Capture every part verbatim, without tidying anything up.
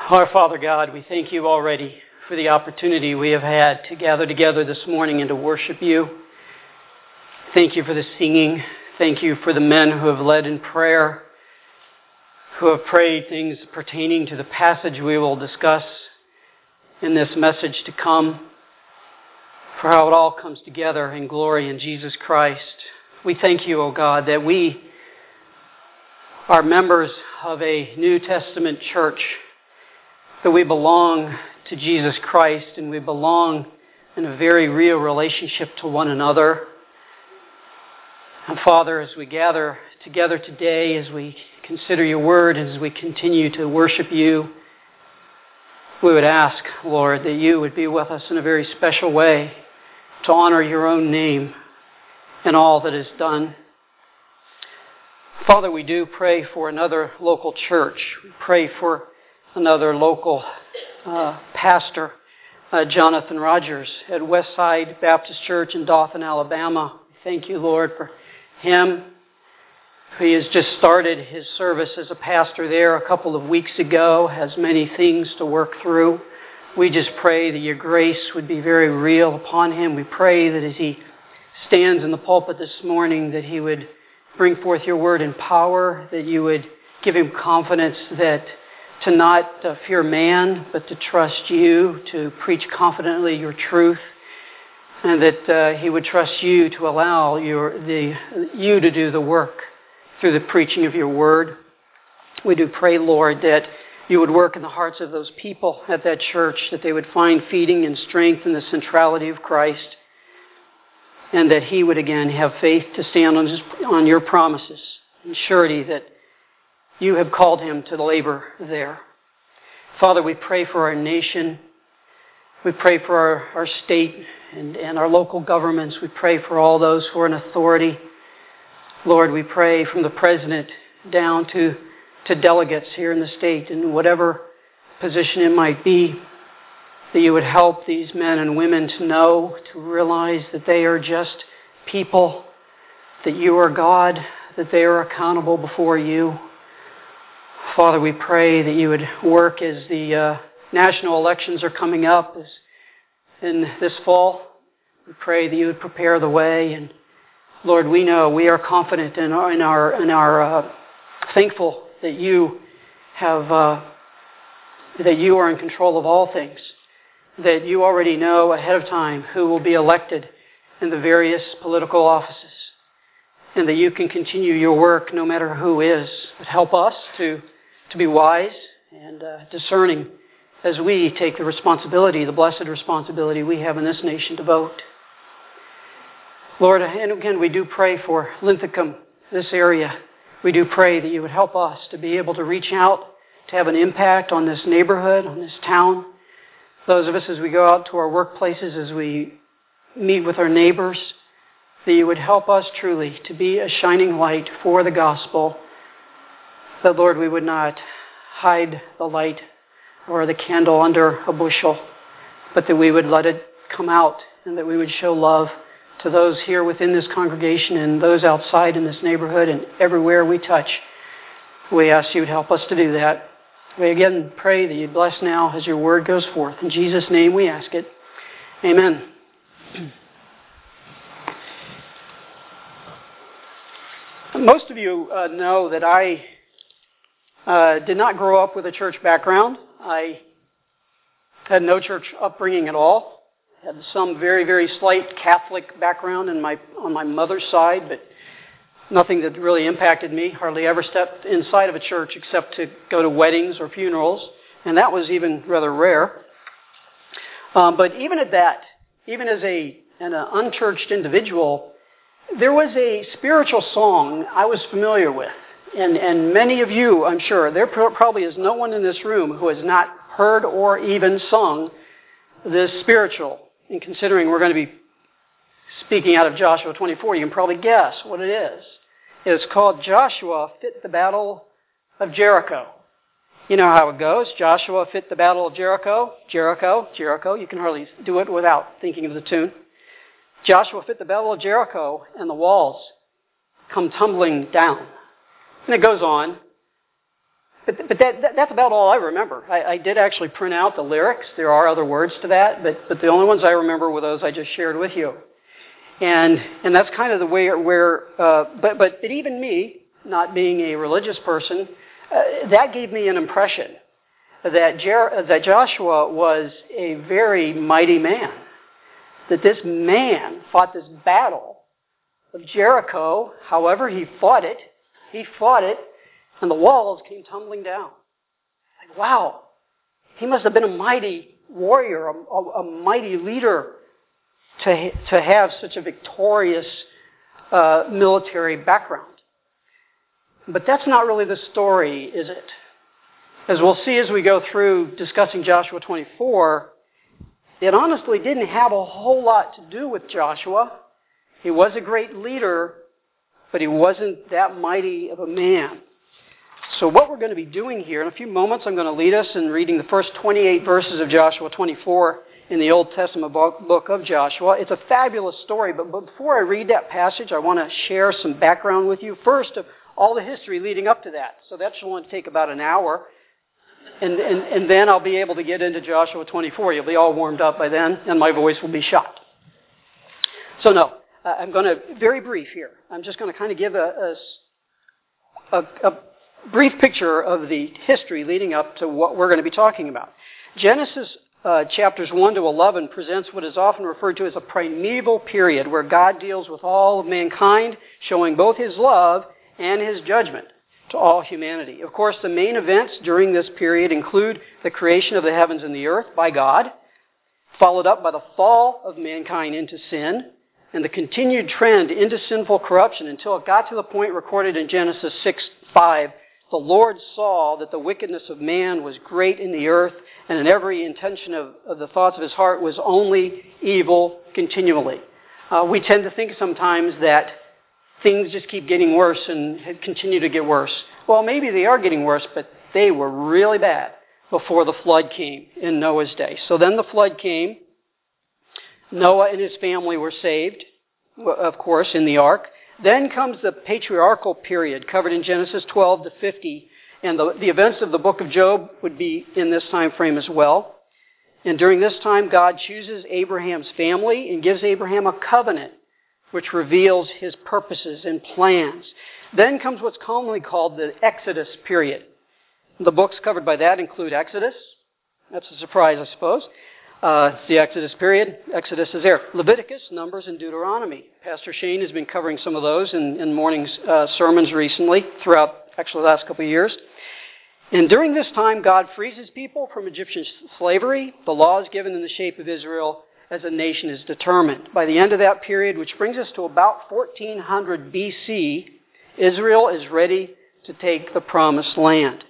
Our Father God, we thank you already for the opportunity we have had to gather together this morning and to worship you. Thank you for the singing. Thank you for the men who have led in prayer, who have prayed things pertaining to the passage we will discuss in this message to come, for how it all comes together in glory in Jesus Christ. We thank you, O God, that we are members of a New Testament church, that we belong to Jesus Christ and we belong in a very real relationship to one another. And Father, as we gather together today, as we consider your word, as we continue to worship you, we would ask, Lord, that you would be with us in a very special way to honor your own name in all that is done. Father, we do pray for another local church. We pray for another local uh, pastor, uh, Jonathan Rogers at Westside Baptist Church in Dothan, Alabama. Thank you, Lord, for him. He has just started his service as a pastor there a couple of weeks ago, has many things to work through. We just pray that your grace would be very real upon him. We pray that as he stands in the pulpit this morning, that he would bring forth your word in power, that you would give him confidence that to not uh, fear man, but to trust you, to preach confidently your truth, and that uh, he would trust you to allow your the you to do the work through the preaching of your word. We do pray, Lord, that you would work in the hearts of those people at that church, that they would find feeding and strength in the centrality of Christ, and that he would again have faith to stand on, his, on your promises and surety that you have called him to labor there. Father, we pray for our nation. We pray for our, our state and, and our local governments. We pray for all those who are in authority. Lord, we pray from the president down to, to delegates here in the state, in whatever position it might be, that you would help these men and women to know, to realize that they are just people, that you are God, that they are accountable before you. Father, we pray that you would work as the uh, national elections are coming up as in this fall. We pray that you would prepare the way. And Lord, we know, we are confident in our, in our, in our uh, thankful that you have, uh, that you are in control of all things, that you already know ahead of time who will be elected in the various political offices, and that you can continue your work no matter who is. But help us to to be wise and uh, discerning as we take the responsibility, the blessed responsibility we have in this nation to vote. Lord, and again, we do pray for Linthicum, this area. We do pray that you would help us to be able to reach out, to have an impact on this neighborhood, on this town. Those of us as we go out to our workplaces, as we meet with our neighbors, that you would help us truly to be a shining light for the gospel, that, Lord, we would not hide the light or the candle under a bushel, but that we would let it come out and that we would show love to those here within this congregation and those outside in this neighborhood and everywhere we touch. We ask you to help us to do that. We again pray that you bless now as your word goes forth. In Jesus' name we ask it. Amen. Most of you uh, know that I uh, did not grow up with a church background. I had no church upbringing at all. I had some very, very slight Catholic background in my on my mother's side, but nothing that really impacted me. Hardly ever stepped inside of a church except to go to weddings or funerals, and that was even rather rare. Um, but even at that, even as a an unchurched individual, there was a spiritual song I was familiar with. And, and many of you, I'm sure, there probably is no one in this room who has not heard or even sung this spiritual. And considering we're going to be speaking out of Joshua twenty-four, you can probably guess what it is. It's called Joshua Fit the Battle of Jericho. You know how it goes. Joshua fit the Battle of Jericho. Jericho, Jericho. You can hardly do it without thinking of the tune. Joshua fit the Battle of Jericho, and the walls come tumbling down. And it goes on. but but that, that that's about all I remember. I, I did actually print out the lyrics. There are other words to that, but but the only ones I remember were those I just shared with you. And and that's kind of the way where. Uh, but but but even me, not being a religious person, uh, that gave me an impression that Jer- that Joshua was a very mighty man. That this man fought this battle of Jericho. However he fought it, he fought it, and the walls came tumbling down. Like, wow, he must have been a mighty warrior, a, a, a mighty leader to to have such a victorious uh, military background. But that's not really the story, is it? As we'll see as we go through discussing Joshua twenty-four, it honestly didn't have a whole lot to do with Joshua. He was a great leader, but he wasn't that mighty of a man. So what we're going to be doing here, in a few moments I'm going to lead us in reading the first twenty-eight verses of Joshua twenty-four in the Old Testament book of Joshua. It's a fabulous story, but before I read that passage, I want to share some background with you. First, of all the history leading up to that. So that should only take about an hour. And, and, and then I'll be able to get into Joshua twenty-four. You'll be all warmed up by then, and my voice will be shot. So no, uh, I'm going to, very brief here. I'm just going to kind of give a, a, a, a brief picture of the history leading up to what we're going to be talking about. Genesis uh, chapters one to eleven presents what is often referred to as a primeval period, where God deals with all of mankind, showing both his love and his judgment to all humanity. Of course, the main events during this period include the creation of the heavens and the earth by God, followed up by the fall of mankind into sin, and the continued trend into sinful corruption until it got to the point recorded in Genesis six five. The Lord saw that the wickedness of man was great in the earth, and in every intention of, of the thoughts of his heart was only evil continually. Uh, we tend to think sometimes that things just keep getting worse and continue to get worse. Well, maybe they are getting worse, but they were really bad before the flood came in Noah's day. So then the flood came. Noah and his family were saved, of course, in the ark. Then comes the patriarchal period covered in Genesis twelve to fifty, and the, the events of the book of Job would be in this time frame as well. And during this time, God chooses Abraham's family and gives Abraham a covenant which reveals his purposes and plans. Then comes what's commonly called the Exodus period. The books covered by that include Exodus. That's a surprise, I suppose. Uh, the Exodus period. Exodus is there. Leviticus, Numbers, and Deuteronomy. Pastor Shane has been covering some of those in, in morning's uh, sermons recently, throughout actually the last couple of years. And during this time, God frees his people from Egyptian slavery. The law is given in the shape of Israel as a nation is determined. By the end of that period, which brings us to about fourteen hundred B C, Israel is ready to take the promised land.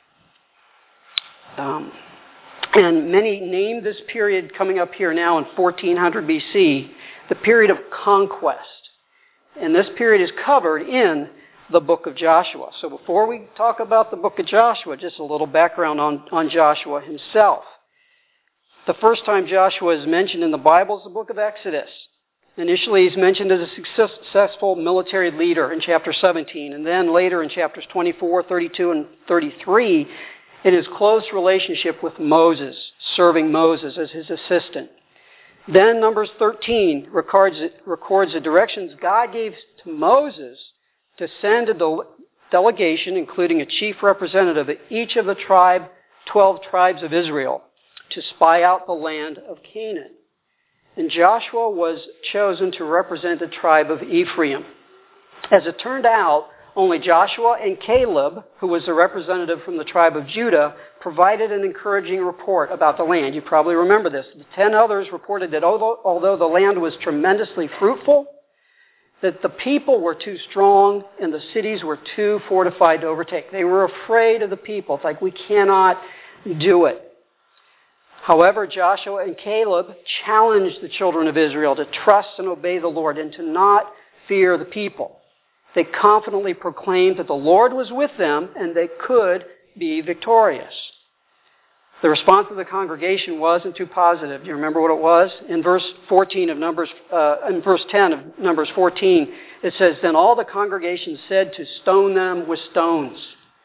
Um, and many name this period coming up here now in fourteen hundred B C the period of conquest. And this period is covered in the book of Joshua. So before we talk about the book of Joshua, just a little background on, on Joshua himself. The first time Joshua is mentioned in the Bible is the book of Exodus. Initially, he's mentioned as a successful military leader in chapter seventeen, and then later in chapters twenty-four, thirty-two, and thirty-three, in his close relationship with Moses, serving Moses as his assistant. Then Numbers thirteen records, records the directions God gave to Moses to send a de- delegation, including a chief representative of each of the tribe, twelve tribes of Israel, to spy out the land of Canaan. And Joshua was chosen to represent the tribe of Ephraim. As it turned out, only Joshua and Caleb, who was a representative from the tribe of Judah, provided an encouraging report about the land. You probably remember this. The ten others reported that although, although the land was tremendously fruitful, that the people were too strong and the cities were too fortified to overtake. They were afraid of the people. It's like, we cannot do it. However, Joshua and Caleb challenged the children of Israel to trust and obey the Lord and to not fear the people. They confidently proclaimed that the Lord was with them and they could be victorious. The response of the congregation wasn't too positive. Do you remember what it was? In verse fourteen of Numbers, uh, in verse ten of Numbers fourteen, it says, "Then all the congregation said to stone them with stones."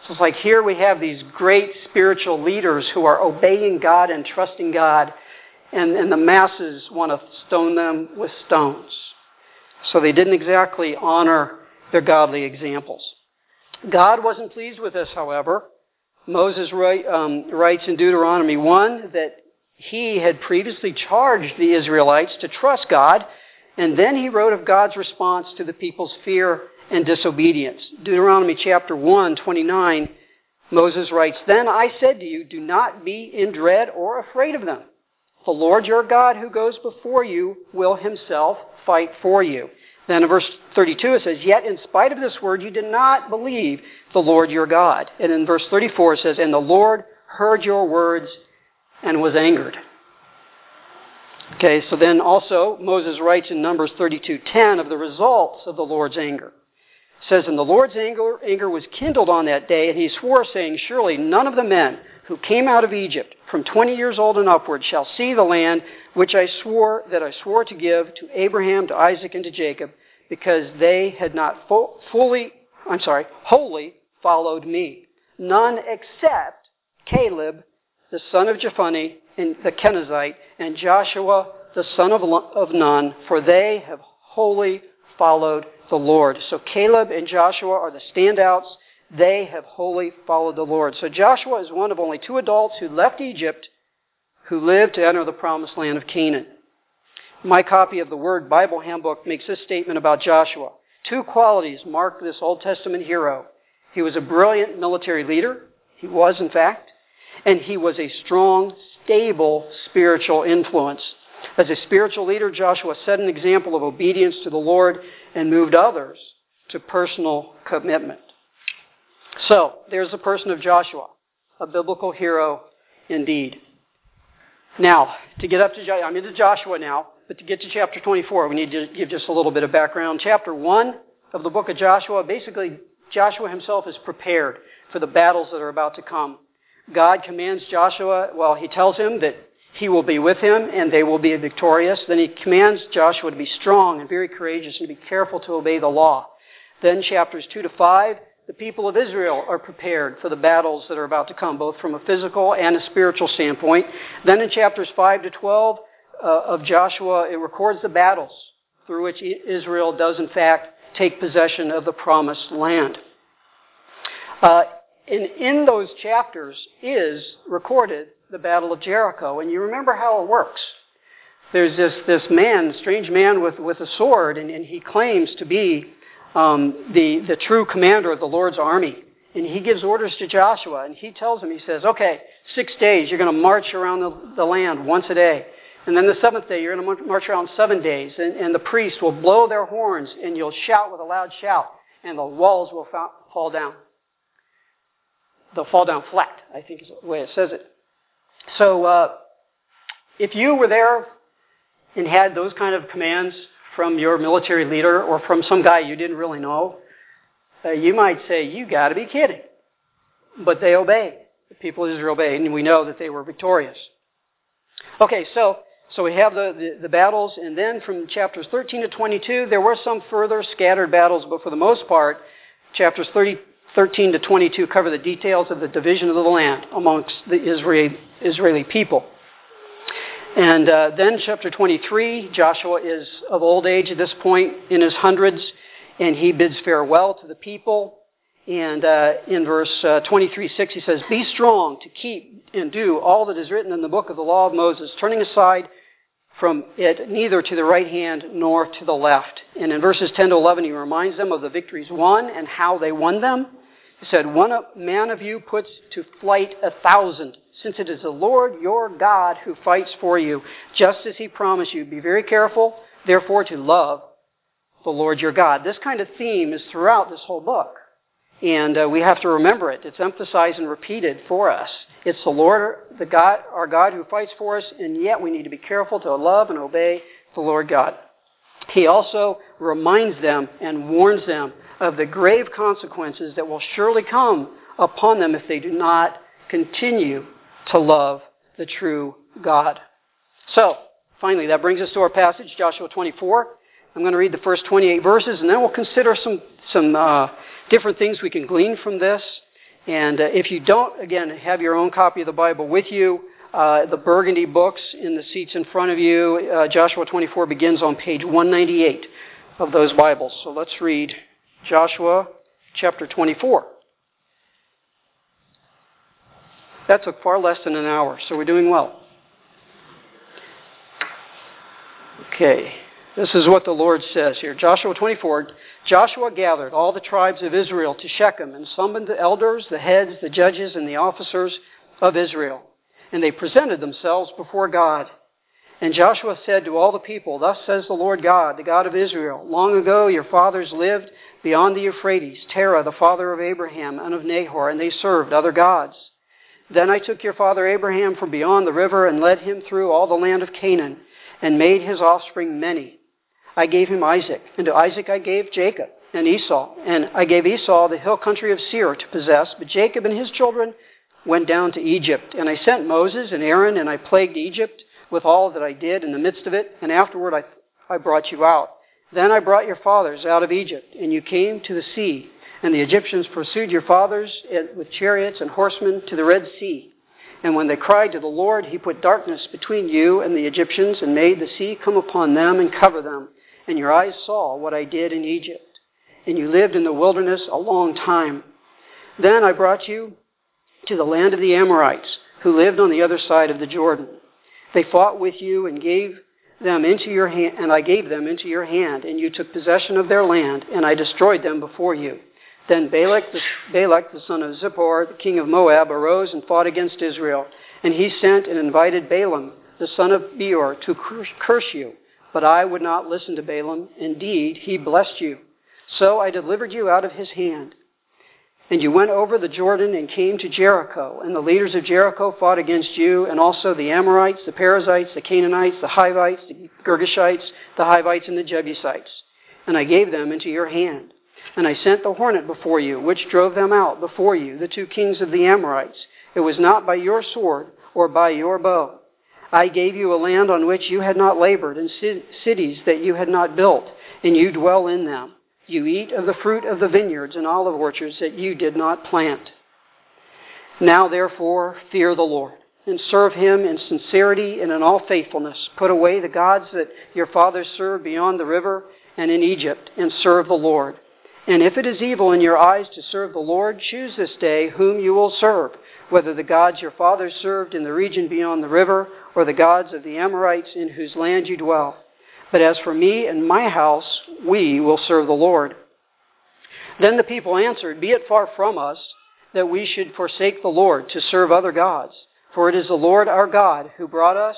So it's like here we have these great spiritual leaders who are obeying God and trusting God, and, and the masses want to stone them with stones. So they didn't exactly honor their godly examples. God wasn't pleased with this, however. Moses write, um, writes in Deuteronomy one that he had previously charged the Israelites to trust God, and then he wrote of God's response to the people's fear and disobedience. Deuteronomy chapter one, twenty-nine, Moses writes, "Then I said to you, do not be in dread or afraid of them. The Lord your God who goes before you will himself fight for you." Then in verse thirty-two it says, "Yet in spite of this word you did not believe the Lord your God." And in verse thirty-four it says, "And the Lord heard your words and was angered." Okay, so then also Moses writes in Numbers thirty-two ten of the results of the Lord's anger. It says, "And the Lord's anger, anger was kindled on that day, and he swore, saying, Surely none of the men who came out of Egypt from twenty years old and upward shall see the land which I swore that I swore to give to Abraham, to Isaac, and to Jacob, because they had not fo- fully, I'm sorry, wholly followed me. None except Caleb, the son of Jephunneh, and the Kenizzite, and Joshua, the son of, of Nun, for they have wholly followed the Lord." So Caleb and Joshua are the standouts. They have wholly followed the Lord. So Joshua is one of only two adults who left Egypt who lived to enter the promised land of Canaan. My copy of the Word Bible Handbook makes this statement about Joshua. Two qualities mark this Old Testament hero. He was a brilliant military leader. He was, in fact. And he was a strong, stable spiritual influence. As a spiritual leader, Joshua set an example of obedience to the Lord and moved others to personal commitment. So, there's the person of Joshua, a biblical hero indeed. Now, to get up to, I'm into Joshua now, but to get to chapter twenty-four, we need to give just a little bit of background. Chapter one of the book of Joshua, basically, Joshua himself is prepared for the battles that are about to come. God commands Joshua, well, he tells him that he will be with him and they will be victorious. Then he commands Joshua to be strong and very courageous and be careful to obey the law. Then chapters two to five, the people of Israel are prepared for the battles that are about to come, both from a physical and a spiritual standpoint. Then in chapters five to twelve uh, of Joshua, it records the battles through which Israel does in fact take possession of the promised land. Uh, in, in those chapters is recorded the Battle of Jericho, and you remember how it works. There's this, this man, strange man with, with a sword, and, and he claims to be um, the, the true commander of the Lord's army. And he gives orders to Joshua, and he tells him, he says, okay, six days you're going to march around the, the land once a day. And then the seventh day you're going to march around seven days, and, and the priests will blow their horns, and you'll shout with a loud shout, and the walls will fa- fall down. They'll fall down flat, I think is the way it says it. So uh, if you were there and had those kind of commands from your military leader or from some guy you didn't really know, uh, you might say, you got to be kidding. But they obeyed. The people of Israel obeyed, and we know that they were victorious. Okay, so so we have the, the, the battles, and then from chapters thirteen to twenty-two, there were some further scattered battles, but for the most part, chapters thirty, thirteen to twenty-two cover the details of the division of the land amongst the Israeli, Israeli people. And uh, then chapter twenty-three, Joshua is of old age at this point, in his hundreds, and he bids farewell to the people. And uh, in verse uh, twenty-three six, he says, "Be strong to keep and do all that is written in the book of the law of Moses, turning aside from it neither to the right hand nor to the left." And in verses ten to eleven, he reminds them of the victories won and how they won them. He said, "One man of you puts to flight a thousand, since it is the Lord your God who fights for you, just as he promised you. Be very careful, therefore, to love the Lord your God." This kind of theme is throughout this whole book. And uh, we have to remember it. It's emphasized and repeated for us. It's the Lord, the God, our God who fights for us, and yet we need to be careful to love and obey the Lord God. He also reminds them and warns them of the grave consequences that will surely come upon them if they do not continue to love the true God. So, finally, that brings us to our passage, Joshua twenty-four. I'm going to read the first twenty-eight verses, and then we'll consider some some uh, different things we can glean from this. And uh, if you don't, again, have your own copy of the Bible with you, uh, the burgundy books in the seats in front of you, uh, Joshua twenty-four begins on page one ninety-eight of those Bibles. So let's read Joshua chapter twenty-four. That took far less than an hour, so we're doing well. Okay, this is what the Lord says here. Joshua twenty-four, Joshua gathered all the tribes of Israel to Shechem and summoned the elders, the heads, the judges, and the officers of Israel. And they presented themselves before God. And Joshua said to all the people, "Thus says the Lord God, the God of Israel, long ago your fathers lived beyond the Euphrates, Terah, the father of Abraham and of Nahor, and they served other gods. Then I took your father Abraham from beyond the river and led him through all the land of Canaan, and made his offspring many. I gave him Isaac, and to Isaac I gave Jacob and Esau, and I gave Esau the hill country of Seir to possess, but Jacob and his children went down to Egypt. And I sent Moses and Aaron, and I plagued Egypt with all that I did in the midst of it, and afterward I, I brought you out. Then I brought your fathers out of Egypt, and you came to the sea, and the Egyptians pursued your fathers with chariots and horsemen to the Red Sea. And when they cried to the Lord, he put darkness between you and the Egyptians, and made the sea come upon them and cover them. And your eyes saw what I did in Egypt. And you lived in the wilderness a long time. Then I brought you to the land of the Amorites, who lived on the other side of the Jordan. They fought with you and gave them into your hand, and I gave them into your hand, and you took possession of their land, and I destroyed them before you. Then Balak the, Balak, the son of Zippor, the king of Moab, arose and fought against Israel. And he sent and invited Balaam, the son of Beor, to curse you. But I would not listen to Balaam. Indeed, he blessed you. So I delivered you out of his hand. And you went over the Jordan and came to Jericho. And the leaders of Jericho fought against you, and also the Amorites, the Perizzites, the Canaanites, the Hivites, the Girgashites, the Hivites, and the Jebusites. And I gave them into your hand. And I sent the hornet before you, which drove them out before you, the two kings of the Amorites. It was not by your sword or by your bow. I gave you a land on which you had not labored, and cities that you had not built, and you dwell in them. You eat of the fruit of the vineyards and olive orchards that you did not plant. Now therefore fear the Lord, and serve him in sincerity and in all faithfulness. Put away the gods that your fathers served beyond the river and in Egypt, and serve the Lord. And if it is evil in your eyes to serve the Lord, choose this day whom you will serve, whether the gods your fathers served in the region beyond the river, or the gods of the Amorites in whose land you dwell. But as for me and my house, we will serve the Lord." Then the people answered, "Be it far from us that we should forsake the Lord to serve other gods. For it is the Lord our God who brought us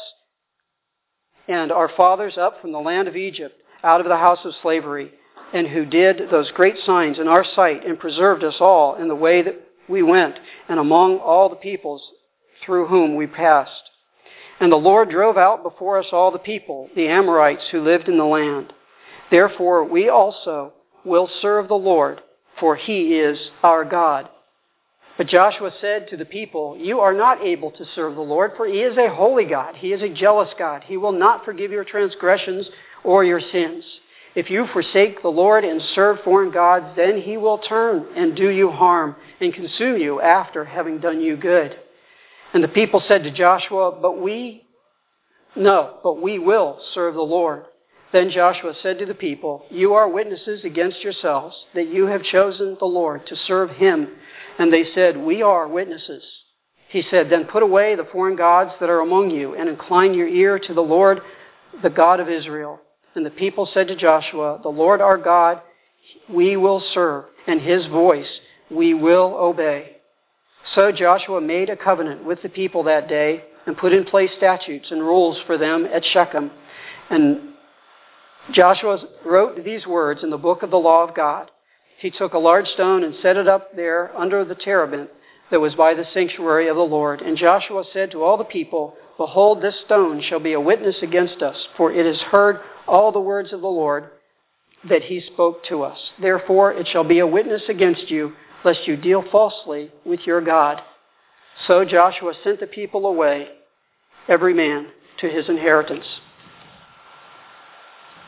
and our fathers up from the land of Egypt, out of the house of slavery, and who did those great signs in our sight and preserved us all in the way that we went and among all the peoples through whom we passed. And the Lord drove out before us all the people, the Amorites who lived in the land. Therefore we also will serve the Lord, for he is our God." But Joshua said to the people, "You are not able to serve the Lord, for he is a holy God. He is a jealous God. He will not forgive your transgressions or your sins. If you forsake the Lord and serve foreign gods, then he will turn and do you harm and consume you after having done you good." And the people said to Joshua, "But we, no, but we will serve the Lord." Then Joshua said to the people, "You are witnesses against yourselves that you have chosen the Lord to serve him." And they said, "We are witnesses." He said, "Then put away the foreign gods that are among you and incline your ear to the Lord, the God of Israel." And the people said to Joshua, "The Lord our God we will serve, and his voice we will obey." So Joshua made a covenant with the people that day and put in place statutes and rules for them at Shechem. And Joshua wrote these words in the book of the law of God. He took a large stone and set it up there under the terebinth that was by the sanctuary of the Lord. And Joshua said to all the people, "Behold, this stone shall be a witness against us, for it has heard all the words of the Lord that he spoke to us. Therefore it shall be a witness against you, lest you deal falsely with your God." So Joshua sent the people away, every man to his inheritance.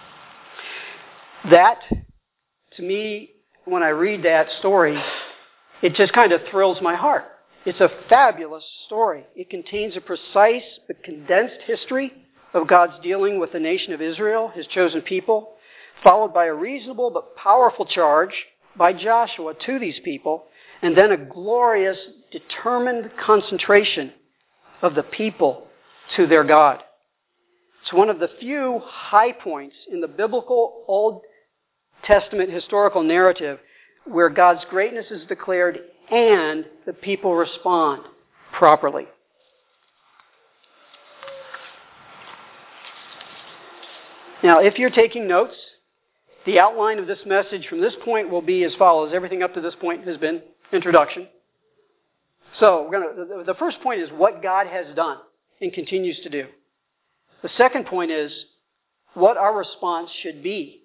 That, to me, when I read that story, It just kind of thrills my heart. It's a fabulous story. It contains a precise but condensed history of God's dealing with the nation of Israel, his chosen people, followed by a reasonable but powerful charge by Joshua to these people, and then a glorious, determined concentration of the people to their God. It's one of the few high points in the biblical Old Testament historical narrative where God's greatness is declared and the people respond properly. Now, if you're taking notes, the outline of this message from this point will be as follows. Everything up to this point has been introduction. So, we're gonna, the first point is what God has done and continues to do. The second point is what our response should be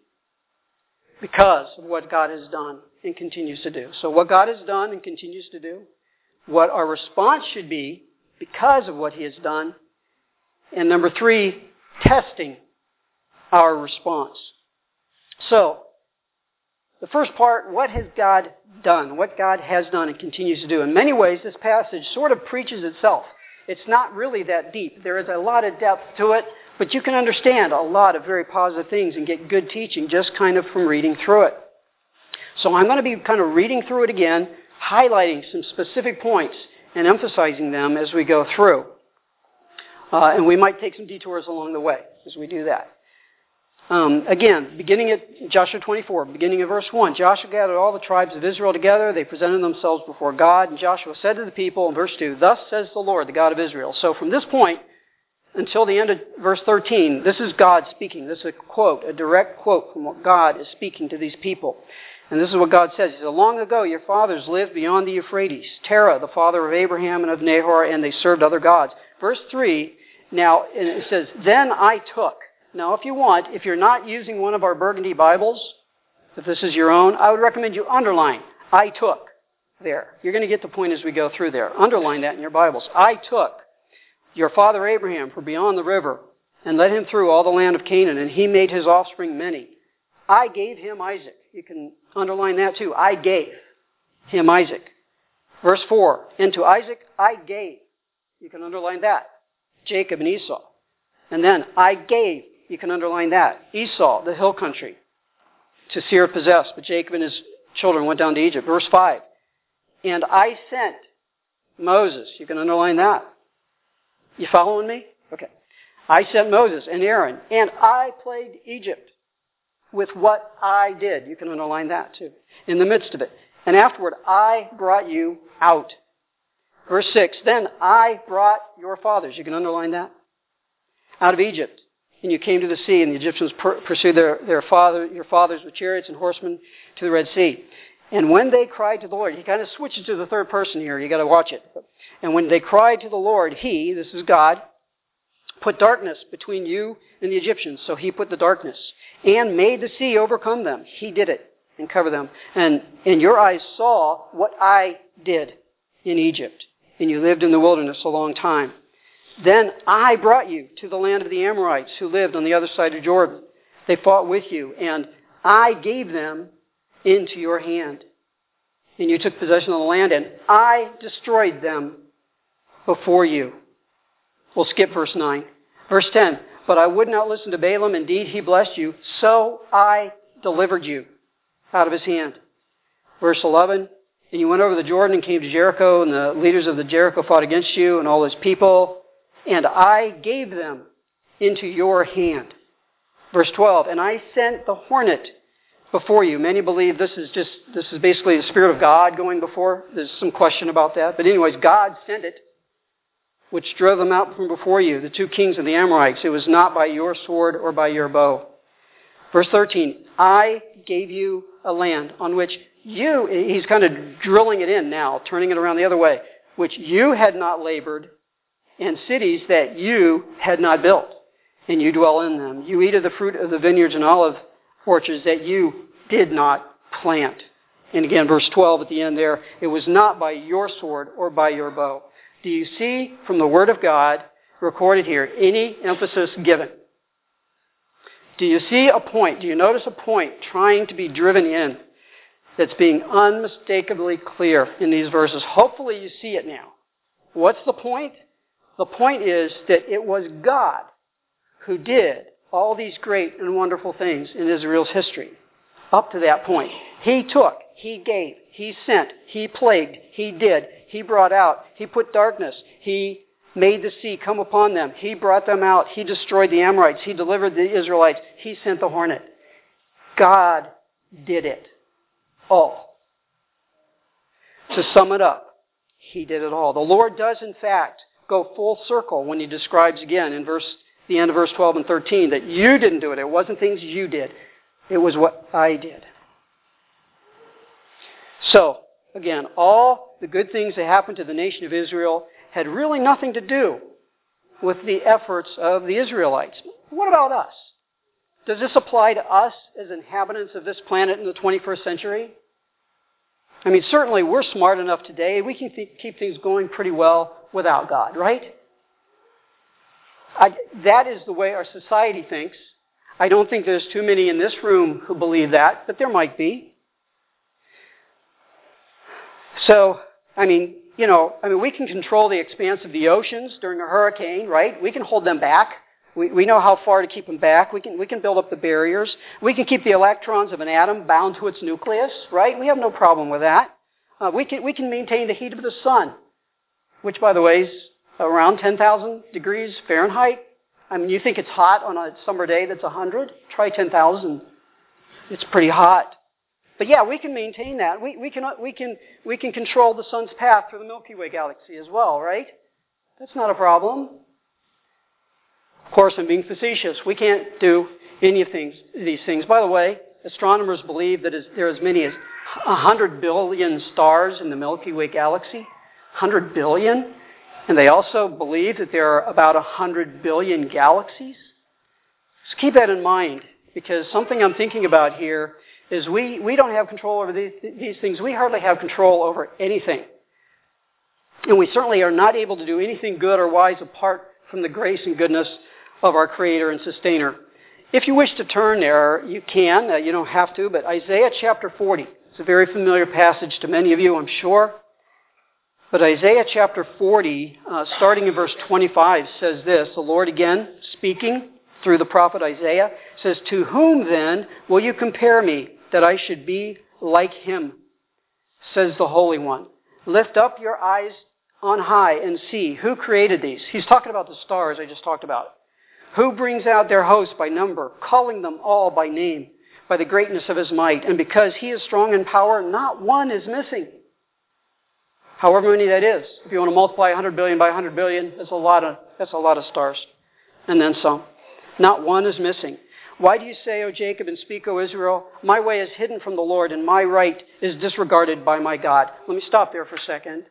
because of what God has done and continues to do. So what God has done and continues to do, what our response should be because of what he has done, and number three, testing our response. So, the first part, what has God done? What God has done and continues to do. In many ways, this passage sort of preaches itself. It's not really that deep. There is a lot of depth to it, but you can understand a lot of very positive things and get good teaching just kind of from reading through it. So I'm going to be kind of reading through it again, highlighting some specific points and emphasizing them as we go through. Uh, and we might take some detours along the way as we do that. Um, again, beginning at Joshua twenty-four, beginning of verse one, Joshua gathered all the tribes of Israel together. They presented themselves before God. And Joshua said to the people in verse two, "Thus says the Lord, the God of Israel." So from this point until the end of verse thirteen, this is God speaking. This is a quote, a direct quote from what God is speaking to these people. And this is what God says. He said, "Long ago your fathers lived beyond the Euphrates, Terah, the father of Abraham and of Nahor, and they served other gods." Verse three, now it says, "Then I took." Now if you want, if you're not using one of our Burgundy Bibles, if this is your own, I would recommend you underline, "I took," there. You're going to get the point as we go through there. Underline that in your Bibles. "I took your father Abraham from beyond the river and led him through all the land of Canaan, and he made his offspring many. I gave him Isaac." You can underline that too. I gave him Isaac. Verse four, "And to Isaac I gave." You can underline that. Jacob and Esau. And then I gave. You can underline that. Esau, the hill country, to Seir possessed, but Jacob and his children went down to Egypt. Verse five, "And I sent Moses." You can underline that. You following me? Okay. "I sent Moses and Aaron, and I plagued Egypt with what I did." You can underline that too. "In the midst of it. And afterward, I brought you out." Verse six, "Then I brought your fathers." You can underline that. "Out of Egypt. And you came to the sea, and the Egyptians per- pursued their, their father, your fathers with chariots and horsemen to the Red Sea. And when they cried to the Lord," he kind of switches to the third person here. You got to watch it. "And when they cried to the Lord, he," this is God, "put darkness between you and the Egyptians." So he put the darkness and made the sea overcome them. He did it and cover them. And, and your eyes saw what I did in Egypt. And you lived in the wilderness a long time. Then I brought you to the land of the Amorites who lived on the other side of Jordan. They fought with you, and I gave them into your hand. And you took possession of the land, and I destroyed them before you." We'll skip verse nine. Verse ten, "But I would not listen to Balaam. Indeed, he blessed you. So I delivered you out of his hand." Verse eleven, "And you went over the Jordan and came to Jericho, and the leaders of the Jericho fought against you and all his people. And I gave them into your hand." Verse twelve, "And I sent the hornet before you." Many believe this is just, this is basically the Spirit of God going before. There's some question about that. But anyways, God sent it, which drove them out from before you, the two kings of the Amorites. It was not by your sword or by your bow. Verse thirteen, "I gave you a land on which you," he's kind of drilling it in now, turning it around the other way, "which you had not labored, and cities that you had not built, and you dwell in them. You eat of the fruit of the vineyards and olive orchards that you did not plant." And again, verse twelve at the end there, "It was not by your sword or by your bow." Do you see from the Word of God recorded here any emphasis given? Do you see a point? Do you notice a point trying to be driven in? that's being unmistakably clear in these verses. Hopefully you see it now. What's the point? The point is that it was God who did all these great and wonderful things in Israel's history. Up to that point. He took, He gave, He sent, He plagued, He did, He brought out, He put darkness, He made the sea come upon them, He brought them out, He destroyed the Amorites, He delivered the Israelites, He sent the hornet. God did it all. To sum it up, He did it all. The Lord does, in fact, go full circle when He describes again in verse the end of verse twelve and thirteen that you didn't do it. It wasn't things you did. It was what I did. So, again, all the good things that happened to the nation of Israel had really nothing to do with the efforts of the Israelites. What about us? Does this apply to us as inhabitants of this planet in the twenty-first century? I mean, certainly we're smart enough today. We can th- keep things going pretty well without God, right? I, that is the way our society thinks. I don't think there's too many in this room who believe that, but there might be. So, I mean, you know, I mean, we can control the expanse of the oceans during a hurricane, right? We can hold them back. We, we know how far to keep them back. We can, we can build up the barriers. We can keep the electrons of an atom bound to its nucleus, right? We have no problem with that. Uh, we can, we can maintain the heat of the sun, which, by the way, is around ten thousand degrees Fahrenheit. I mean, you think it's hot on a summer day that's one hundred? Try ten thousand. It's pretty hot. But yeah, we can maintain that. We, we, can, we, can, we can control the sun's path through the Milky Way galaxy as well, right? That's not a problem. Of course, I'm being facetious. We can't do any of things, these things. By the way, astronomers believe that there are as many as one hundred billion stars in the Milky Way galaxy. one hundred billion? And they also believe that there are about one hundred billion galaxies. So keep that in mind, because something I'm thinking about here is we, we don't have control over these, these things. We hardly have control over anything. And we certainly are not able to do anything good or wise apart from the grace and goodness of our Creator and Sustainer. If you wish to turn there, you can. Uh, you don't have to, but Isaiah chapter forty. It's a very familiar passage to many of you, I'm sure. But Isaiah chapter forty, uh, starting in verse twenty-five, says this. The Lord again, speaking through the prophet Isaiah, says, "To whom then will you compare me, that I should be like him? Says the Holy One. Lift up your eyes on high and see who created these." He's talking about the stars I just talked about. "Who brings out their hosts by number, calling them all by name, by the greatness of his might. And because he is strong in power, not one is missing." However many that is. If you want to multiply one hundred billion by one hundred billion, that's a lot of, that's a lot of stars. And then some. Not one is missing. "Why do you say, O Jacob, and speak, O Israel, my way is hidden from the Lord, and my right is disregarded by my God?" Let me stop there for a second.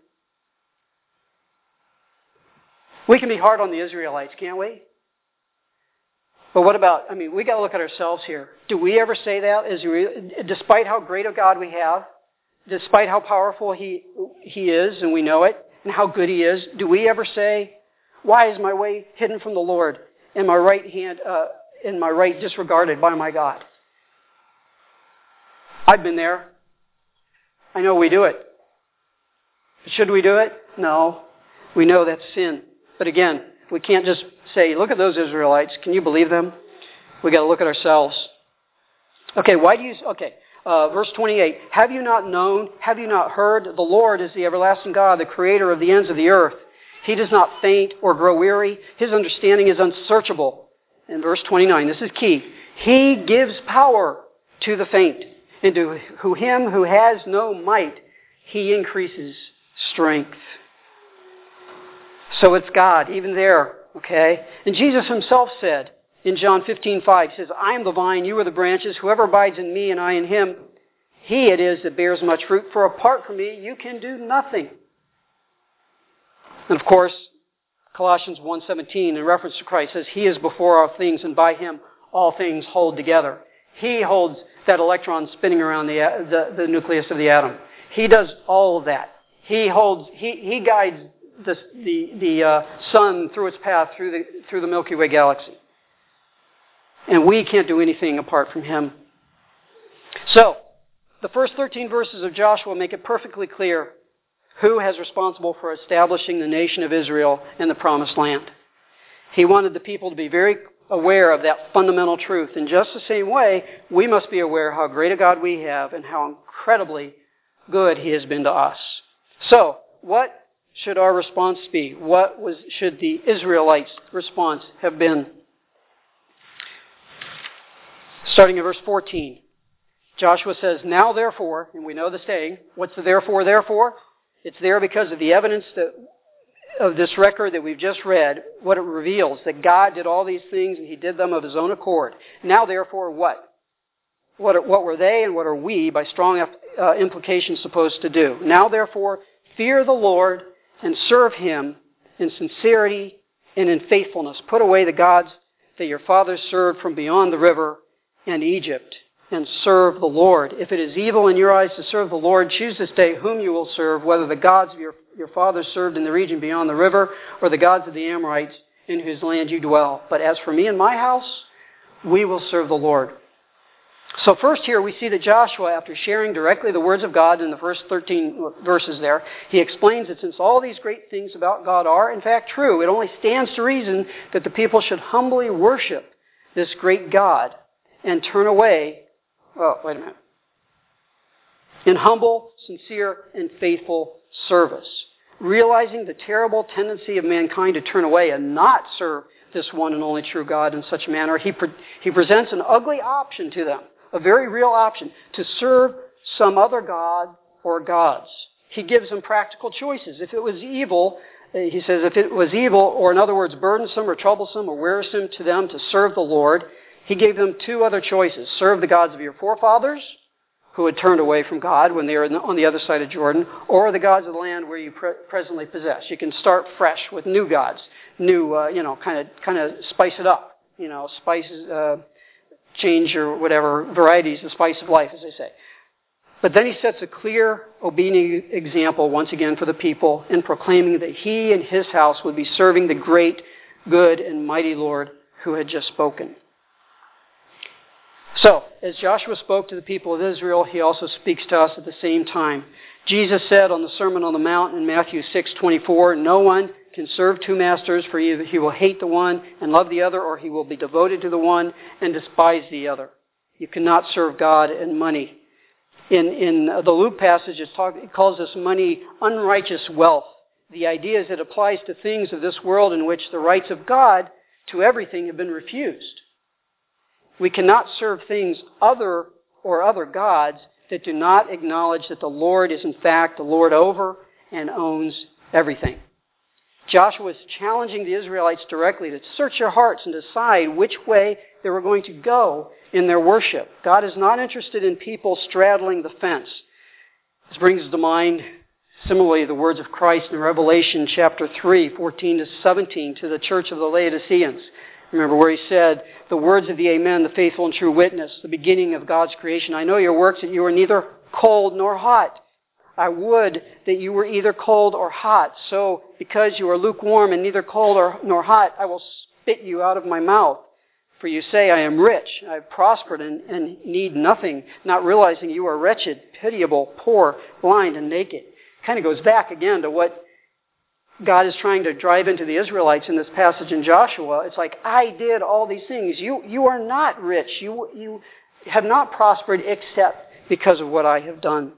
We can be hard on the Israelites, can't we? But what about, I mean, we got to look at ourselves here. Do we ever say that? As we, despite how great a God we have, despite how powerful he, he is, and we know it, and how good he is, do we ever say, "Why is my way hidden from the Lord, and my right hand, uh, and my right disregarded by my God?" I've been there. I know we do it. Should we do it? No. We know that's sin. But again, we can't just say, "Look at those Israelites. Can you believe them?" We got to look at ourselves. Okay, why do you, okay. Uh, verse twenty-eight, "Have you not known? Have you not heard? The Lord is the everlasting God, the creator of the ends of the earth. He does not faint or grow weary. His understanding is unsearchable." In verse twenty-nine, this is key. "He gives power to the faint, and to who him who has no might, he increases strength." So it's God, even there, okay? And Jesus himself said, in John fifteen five, he says, "I am the vine, you are the branches. Whoever abides in me and I in him, he it is that bears much fruit. For apart from me, you can do nothing." And of course, Colossians one seventeen, in reference to Christ, says, "He is before all things, and by him all things hold together." He holds that electron spinning around the, the, the nucleus of the atom. He does all of that. He holds, he, he guides the, the, the uh, sun through its path through the, through the Milky Way galaxy. And we can't do anything apart from him. So, the first thirteen verses of Joshua make it perfectly clear who has responsible for establishing the nation of Israel in the Promised Land. He wanted the people to be very aware of that fundamental truth. In just the same way, we must be aware how great a God we have and how incredibly good He has been to us. So, what should our response be? What was should the Israelites' response have been? Starting in verse fourteen, Joshua says, "Now therefore," and we know the saying, what's the therefore, therefore? It's there because of the evidence that of this record that we've just read, what it reveals, that God did all these things and He did them of His own accord. Now therefore what? What, are, what were they and what are we, by strong uh, implication, supposed to do? Now therefore, fear the Lord and serve Him in sincerity and in faithfulness. Put away the gods that your fathers served from beyond the river and Egypt, and serve the Lord. If it is evil in your eyes to serve the Lord, choose this day whom you will serve, whether the gods of your, your fathers served in the region beyond the river, or the gods of the Amorites in whose land you dwell. But as for me and my house, we will serve the Lord." So first here we see that Joshua, after sharing directly the words of God in the first thirteen verses there, he explains that since all these great things about God are in fact true, it only stands to reason that the people should humbly worship this great God and turn away, well, wait a minute, in humble, sincere, and faithful service, realizing the terrible tendency of mankind to turn away and not serve this one and only true God in such a manner. He, pre- he presents an ugly option to them, a very real option, to serve some other god or gods. He gives them practical choices. If it was evil, he says, if it was evil, or in other words, burdensome or troublesome or wearisome to them to serve the Lord, He gave them two other choices. Serve the gods of your forefathers, who had turned away from God when they were on the other side of Jordan, or the gods of the land where you pre- presently possess. You can start fresh with new gods, new, uh, you know, kind of kind of spice it up, you know, spices, uh, change or whatever, varieties, the spice of life, as they say. But then he sets a clear, obedient example once again for the people in proclaiming that he and his house would be serving the great, good, and mighty Lord who had just spoken. So, as Joshua spoke to the people of Israel, he also speaks to us at the same time. Jesus said on the Sermon on the Mount in Matthew six twenty-four, "No one can serve two masters, for either he will hate the one and love the other, or he will be devoted to the one and despise the other. You cannot serve God and money." In, in the Luke passage, it, talk, it calls this money unrighteous wealth. The idea is it applies to things of this world in which the rights of God to everything have been refused. We cannot serve things other or other gods that do not acknowledge that the Lord is in fact the Lord over and owns everything. Joshua is challenging the Israelites directly to search their hearts and decide which way they were going to go in their worship. God is not interested in people straddling the fence. This brings to mind, similarly, the words of Christ in Revelation chapter three, fourteen to seventeen, to the church of the Laodiceans. Remember where he said, "The words of the Amen, the faithful and true witness, the beginning of God's creation. I know your works, that you are neither cold nor hot. I would that you were either cold or hot. So, because you are lukewarm and neither cold or, nor hot, I will spit you out of my mouth. For you say, I am rich, I have prospered and, and need nothing, not realizing you are wretched, pitiable, poor, blind, and naked." Kind of goes back again to what God is trying to drive into the Israelites in this passage in Joshua. It's like, I did all these things. You you are not rich. You you have not prospered except because of what I have done.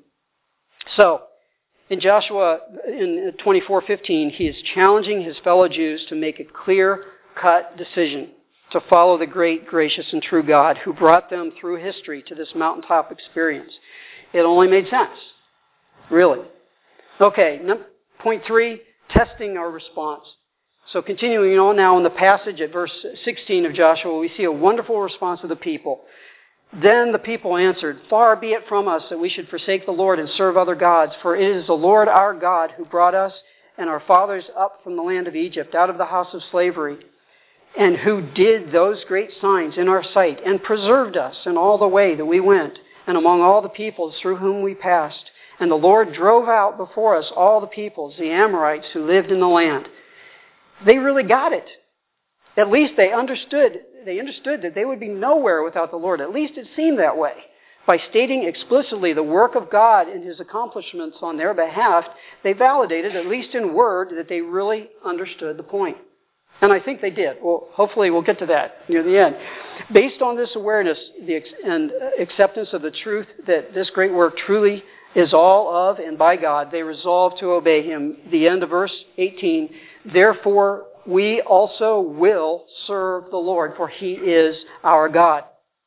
So, in Joshua, in twenty-four fifteen, he is challenging his fellow Jews to make a clear-cut decision to follow the great, gracious, and true God who brought them through history to this mountaintop experience. It only made sense. Really. Okay, point three, testing our response. So continuing on now in the passage at verse sixteen of Joshua, we see a wonderful response of the people. Then the people answered, "Far be it from us that we should forsake the Lord and serve other gods, for it is the Lord our God who brought us and our fathers up from the land of Egypt, out of the house of slavery, and who did those great signs in our sight, and preserved us in all the way that we went, and among all the peoples through whom we passed. And the Lord drove out before us all the peoples, the Amorites who lived in the land." They really got it. At least they understood, they understood that they would be nowhere without the Lord. At least it seemed that way. By stating explicitly the work of God and his accomplishments on their behalf, they validated, at least in word, that they really understood the point. And I think they did. Well, hopefully we'll get to that near the end. Based on this awareness the ex- and acceptance of the truth that this great work truly is all of and by God, they resolved to obey him. The end of verse eighteen, therefore we also will serve the Lord, for he is our God.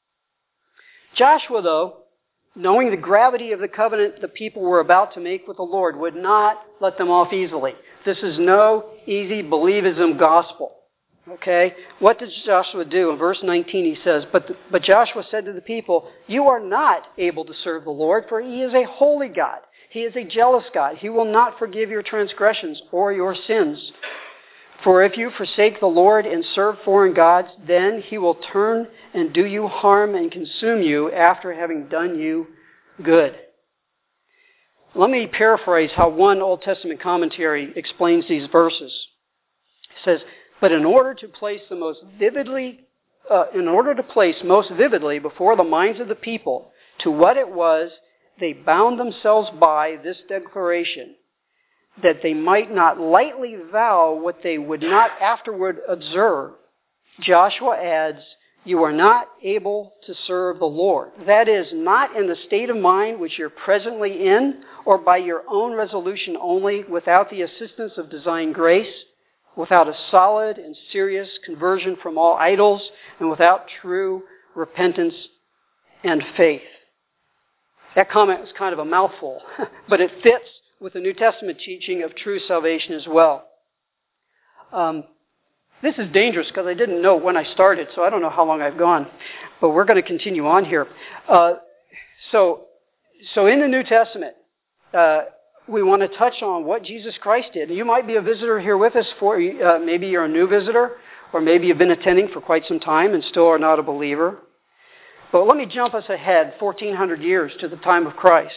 Joshua, though, knowing the gravity of the covenant the people were about to make with the Lord, would not let them off easily. This is no easy believism gospel. Okay? What does Joshua do? In verse nineteen he says, But, the, but Joshua said to the people, you are not able to serve the Lord, for he is a holy God. He is a jealous God. He will not forgive your transgressions or your sins. For if you forsake the Lord and serve foreign gods, then he will turn and do you harm and consume you after having done you good. Let me paraphrase how one Old Testament commentary explains these verses. It says, but in order to place the most vividly, uh, in order to place most vividly before the minds of the people to what it was they bound themselves by this declaration, that they might not lightly vow what they would not afterward observe, Joshua adds, you are not able to serve the Lord. That is, not in the state of mind which you're presently in, or by your own resolution only, without the assistance of divine grace, without a solid and serious conversion from all idols, and without true repentance and faith. That comment is kind of a mouthful, but it fits with the New Testament teaching of true salvation as well. Um, this is dangerous because I didn't know when I started, so I don't know how long I've gone. But we're going to continue on here. Uh, so, so in the New Testament, uh, we want to touch on what Jesus Christ did. You might be a visitor here with us. For uh, maybe you're a new visitor, or maybe you've been attending for quite some time and still are not a believer. But let me jump us ahead fourteen hundred years to the time of Christ.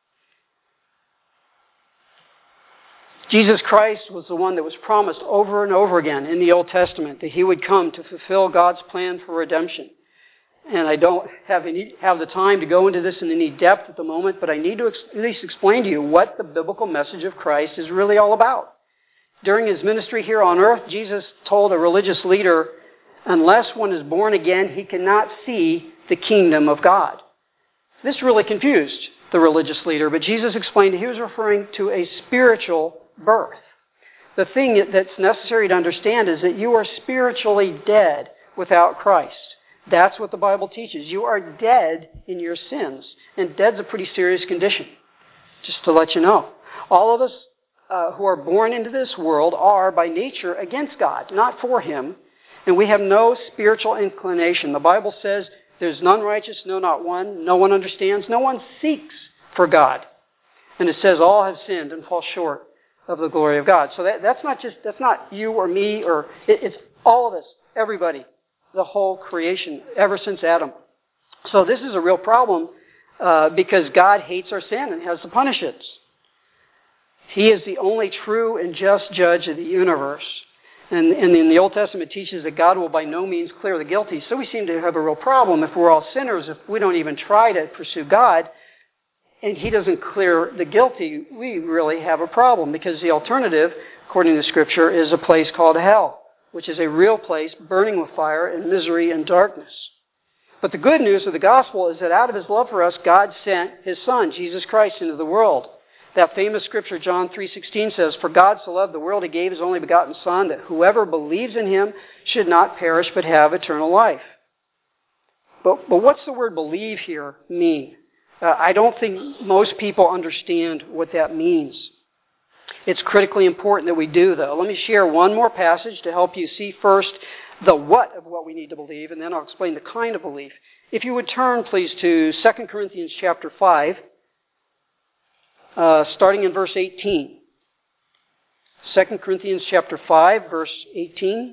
Jesus Christ was the one that was promised over and over again in the Old Testament that he would come to fulfill God's plan for redemption. And I don't have any, have the time to go into this in any depth at the moment, but I need to ex- at least explain to you what the biblical message of Christ is really all about. During his ministry here on earth, Jesus told a religious leader, unless one is born again, he cannot see the kingdom of God. This really confused the religious leader, but Jesus explained he was referring to a spiritual birth. The thing that's necessary to understand is that you are spiritually dead without Christ. That's what the Bible teaches. You are dead in your sins. And dead's a pretty serious condition, just to let you know. All of us uh, who are born into this world are, by nature, against God, not for him. And we have no spiritual inclination. The Bible says there's none righteous, no, not one. No one understands. No one seeks for God. And it says all have sinned and fall short of the glory of God. So that, that's not just, that's not you or me, or it, it's all of us, everybody, the whole creation, ever since Adam. So this is a real problem uh, because God hates our sin and has to punish it. He is the only true and just judge of the universe. And, and in the Old Testament teaches that God will by no means clear the guilty. So we seem to have a real problem if we're all sinners, if we don't even try to pursue God, and he doesn't clear the guilty, we really have a problem, because the alternative, according to Scripture, is a place called hell, which is a real place burning with fire and misery and darkness. But the good news of the gospel is that out of his love for us, God sent his Son, Jesus Christ, into the world. That famous scripture, John three sixteen, says, for God so loved the world, he gave his only begotten Son, that whoever believes in him should not perish but have eternal life. But, but what's the word believe here mean? Uh, I don't think most people understand what that means. It's critically important that we do, though. Let me share one more passage to help you see first the what of what we need to believe, and then I'll explain the kind of belief. If you would turn, please, to Second Corinthians chapter five, uh, starting in verse eighteen. Second Corinthians chapter five, verse eighteen.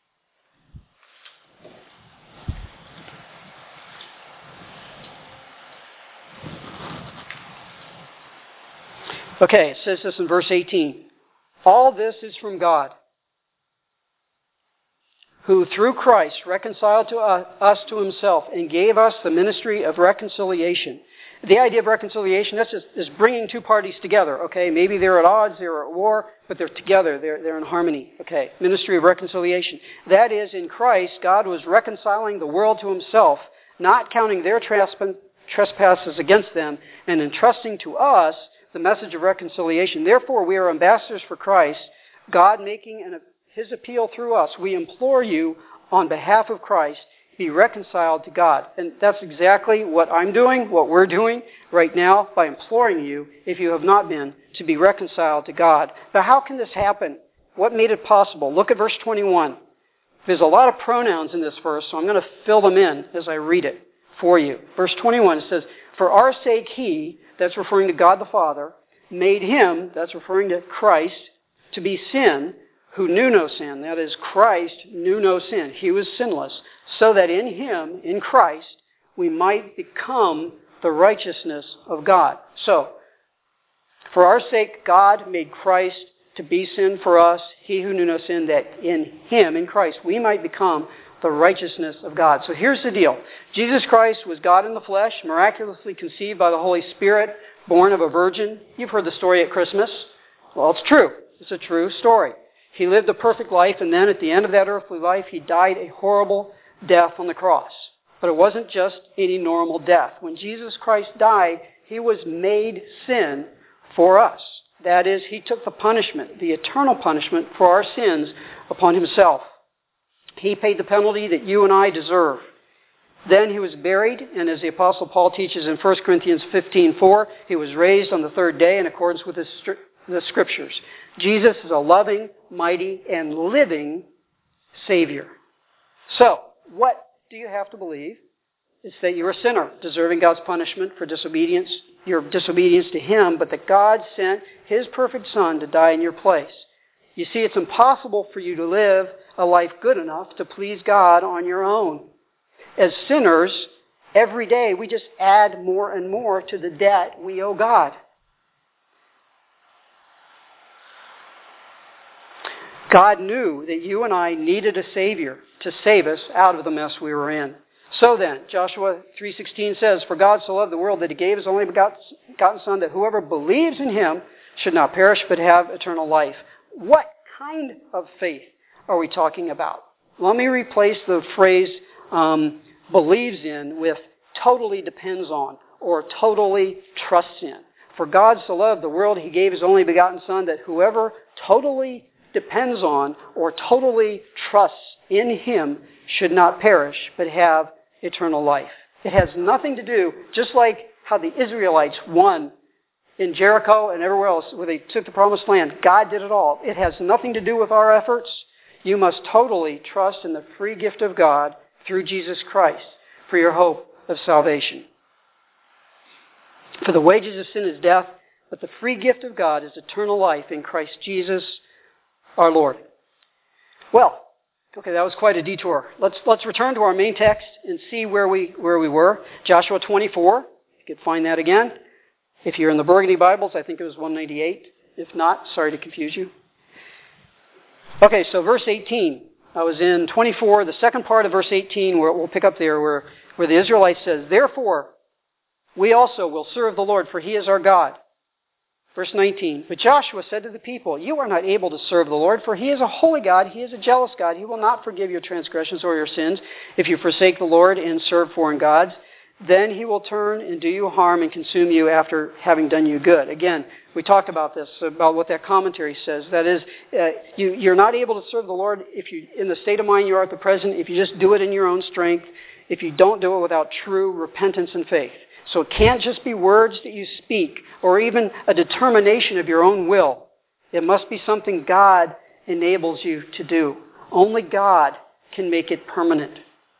Okay, it says this in verse eighteen. All this is from God, who through Christ reconciled to us to himself and gave us the ministry of reconciliation. The idea of reconciliation, that's just is bringing two parties together, okay? Maybe they're at odds, they're at war, but they're together, they're, they're in harmony, okay? Ministry of reconciliation. That is, in Christ, God was reconciling the world to himself, not counting their trespasses against them, and entrusting to us the message of reconciliation. Therefore, we are ambassadors for Christ, God making an, his appeal through us. We implore you on behalf of Christ, be reconciled to God. And that's exactly what I'm doing, what we're doing right now by imploring you, if you have not been, to be reconciled to God. Now, how can this happen? What made it possible? Look at verse twenty-one. There's a lot of pronouns in this verse, so I'm going to fill them in as I read it for you. Verse twenty-one, it says, for our sake he, that's referring to God the Father, made him, that's referring to Christ, to be sin, who knew no sin. That is, Christ knew no sin. He was sinless. So that in him, in Christ, we might become the righteousness of God. So, for our sake, God made Christ to be sin for us, he who knew no sin, that in him, in Christ, we might become the righteousness of God. So here's the deal. Jesus Christ was God in the flesh, miraculously conceived by the Holy Spirit, born of a virgin. You've heard the story at Christmas. Well, it's true. It's a true story. He lived a perfect life, and then at the end of that earthly life, he died a horrible death on the cross. But it wasn't just any normal death. When Jesus Christ died, he was made sin for us. That is, he took the punishment, the eternal punishment for our sins upon himself. He paid the penalty that you and I deserve. Then he was buried, and as the Apostle Paul teaches in First Corinthians fifteen four, he was raised on the third day in accordance with the Scriptures. Jesus is a loving, mighty, and living Savior. So, what do you have to believe? It's that you're a sinner, deserving God's punishment for disobedience, your disobedience to him, but that God sent his perfect Son to die in your place. You see, it's impossible for you to live a life good enough to please God on your own. As sinners, every day we just add more and more to the debt we owe God. God knew that you and I needed a Savior to save us out of the mess we were in. So then, Joshua three sixteen says, for God so loved the world that he gave his only begotten Son, that whoever believes in him should not perish but have eternal life. What kind of faith are we talking about? Let me replace the phrase um, believes in with totally depends on or totally trusts in. For God so loved the world, he gave his only begotten Son, that whoever totally depends on or totally trusts in him should not perish but have eternal life. It has nothing to do, just like how the Israelites won in Jericho and everywhere else where they took the promised land. God did it all. It has nothing to do with our efforts. You must totally trust in the free gift of God through Jesus Christ for your hope of salvation. For the wages of sin is death, but the free gift of God is eternal life in Christ Jesus our Lord. Well, okay, that was quite a detour. Let's let's return to our main text and see where we where we were. Joshua twenty-four. You could find that again. If you're in the Burgundy Bibles, I think it was one ninety-eight. If not, sorry to confuse you. Okay, so verse eighteen. I was in twenty-four, the second part of verse eighteen, where we'll pick up there, where, where the Israelite says, therefore, we also will serve the Lord, for he is our God. Verse nineteen, but Joshua said to the people, you are not able to serve the Lord, for he is a holy God, he is a jealous God. He will not forgive your transgressions or your sins if you forsake the Lord and serve foreign gods. Then he will turn and do you harm and consume you after having done you good. Again, we talked about this, about what that commentary says. That is, uh, you, you're not able to serve the Lord if you, in the state of mind you are at the present, if you just do it in your own strength, if you don't do it without true repentance and faith. So it can't just be words that you speak or even a determination of your own will. It must be something God enables you to do. Only God can make it permanent.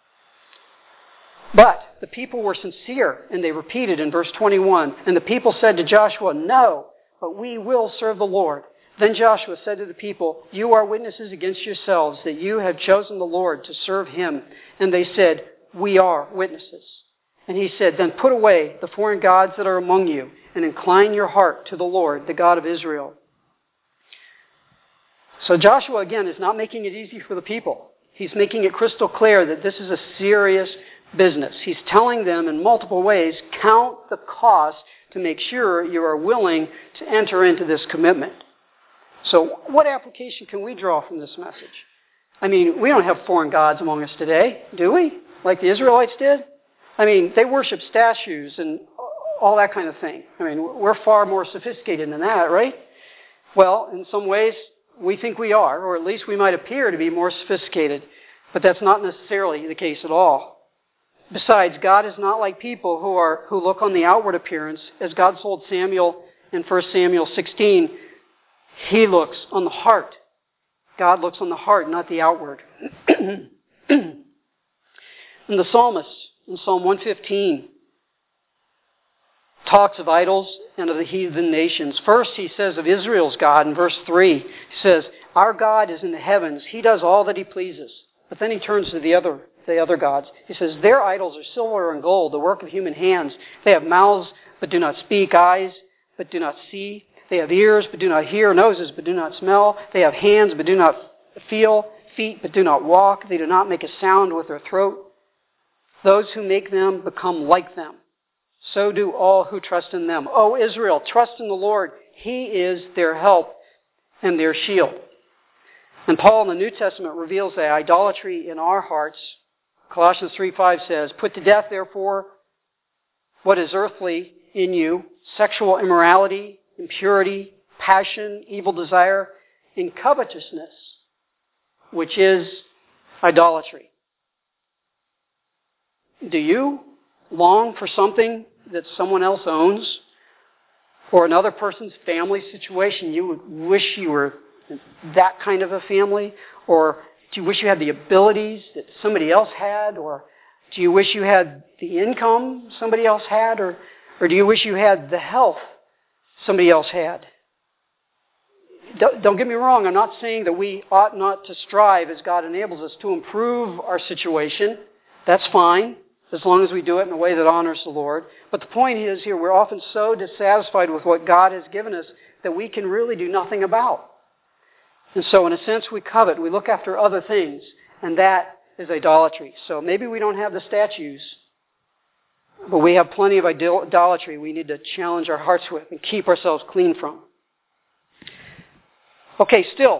But the people were sincere, and they repeated in verse twenty-one, and the people said to Joshua, no, but we will serve the Lord. Then Joshua said to the people, you are witnesses against yourselves that you have chosen the Lord to serve him. And they said, we are witnesses. And he said, then put away the foreign gods that are among you, and incline your heart to the Lord, the God of Israel. So Joshua, again, is not making it easy for the people. He's making it crystal clear that this is a serious business. He's telling them in multiple ways, count the cost to make sure you are willing to enter into this commitment. So what application can we draw from this message? I mean, we don't have foreign gods among us today, do we? Like the Israelites did? I mean, they worship statues and all that kind of thing. I mean, we're far more sophisticated than that, right? Well, in some ways, we think we are, or at least we might appear to be more sophisticated, but that's not necessarily the case at all. Besides, God is not like people who are who look on the outward appearance. As God told Samuel in First Samuel sixteen, He looks on the heart. God looks on the heart, not the outward. And the psalmist in Psalm one fifteen talks of idols and of the heathen nations. First, he says of Israel's God in verse three. He says, our God is in the heavens. He does all that He pleases. But then he turns to the other the other gods. He says, their idols are silver and gold, the work of human hands. They have mouths, but do not speak, eyes, but do not see. They have ears, but do not hear, noses, but do not smell. They have hands, but do not feel, feet, but do not walk. They do not make a sound with their throat. Those who make them become like them. So do all who trust in them. O Israel, trust in the Lord. He is their help and their shield. And Paul in the New Testament reveals that idolatry in our hearts. Colossians three five says, put to death, therefore, what is earthly in you, sexual immorality, impurity, passion, evil desire, and covetousness, which is idolatry. Do you long for something that someone else owns, or another person's family situation? You would wish you were that kind of a family, or do you wish you had the abilities that somebody else had, or do you wish you had the income somebody else had, or, or do you wish you had the health somebody else had? Don't get me wrong, I'm not saying that we ought not to strive as God enables us to improve our situation. That's fine, as long as we do it in a way that honors the Lord. But the point is here, we're often so dissatisfied with what God has given us that we can really do nothing about. And so in a sense we covet, we look after other things, and that is idolatry. So maybe we don't have the statues, but we have plenty of idolatry we need to challenge our hearts with and keep ourselves clean from. Okay, still,